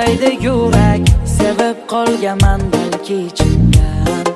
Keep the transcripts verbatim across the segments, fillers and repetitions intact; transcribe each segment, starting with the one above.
so'raydi yurak, sevib qolganman balki chindan.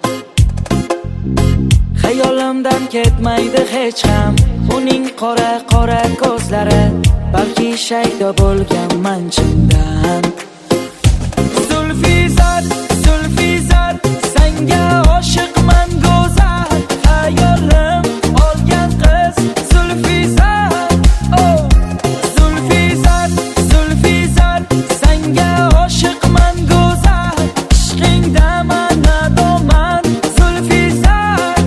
Xayolimdan ketmaydi hech ham uning qora qora ko'zlari, balki shaydo bo'lganman chindan. Zulfizar, Zulfizar, senga oshiqman go'zal, xayolim olgan qiz Zulfizar. Oh, Zulfizar, Zulfizar, senga oshiqman go'zal, ishqingda manadoman Zulfizar.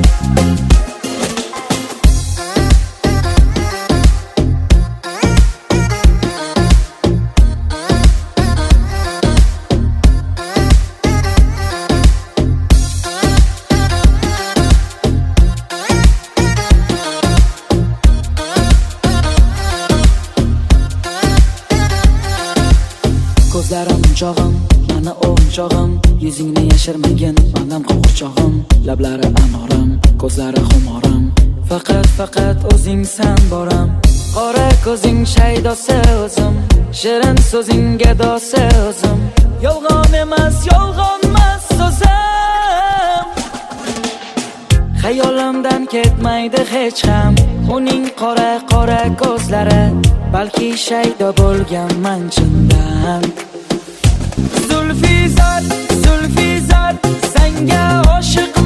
Ko'zlarim chog'im, mana o'yinchog'im, yuzingni yashirmagin manam qo'rchog'im, lablari anorim, ko'zlari xumorim, faqat faqat o'zingsan boram. Qora ko'zing shaydosi o'zim, shirin so'zing gadosi o'zim, yolg'on emas, yolg'onmas so'zim. Xayolimdan ketmaydi hech ham uning qora qora ko'zlari, balki shaydo bo'lganman chindan. Zulfizar, Zulfizar, senga oshiq